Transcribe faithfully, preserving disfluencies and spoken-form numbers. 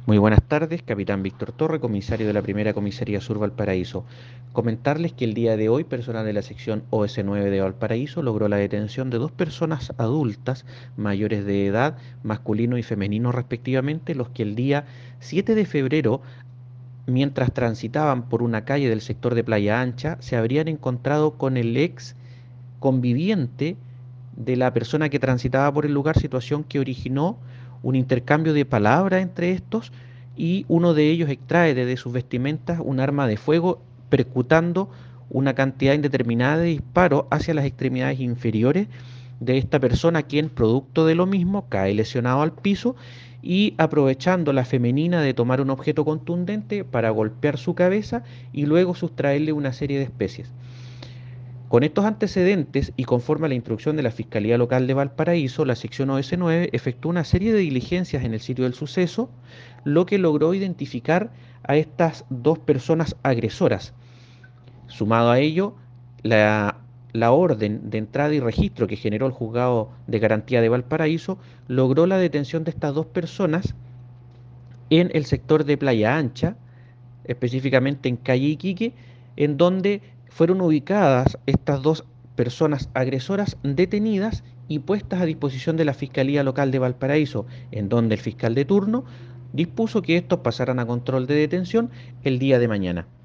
Muy buenas tardes, capitán Víctor Torre, comisario de la Primera Comisaría Sur Valparaíso. Comentarles que el día de hoy, personal de la sección O S nueve de Valparaíso logró la detención de dos personas adultas mayores de edad, masculino y femenino respectivamente, los que el día siete de febrero, mientras transitaban por una calle del sector de Playa Ancha, se habrían encontrado con el ex conviviente de la persona que transitaba por el lugar, situación que originó un intercambio de palabras entre estos y uno de ellos extrae desde sus vestimentas un arma de fuego percutando una cantidad indeterminada de disparos hacia las extremidades inferiores de esta persona, quien producto de lo mismo cae lesionado al piso y aprovechando la femenina de tomar un objeto contundente para golpear su cabeza y luego sustraerle una serie de especies. Con estos antecedentes y conforme a la instrucción de la Fiscalía Local de Valparaíso, la sección O S nueve efectuó una serie de diligencias en el sitio del suceso, lo que logró identificar a estas dos personas agresoras. Sumado a ello, la, la orden de entrada y registro que generó el Juzgado de Garantía de Valparaíso logró la detención de estas dos personas en el sector de Playa Ancha, específicamente en calle Iquique, en donde fueron ubicadas estas dos personas agresoras detenidas y puestas a disposición de la Fiscalía Local de Valparaíso, en donde el fiscal de turno dispuso que estos pasaran a control de detención el día de mañana.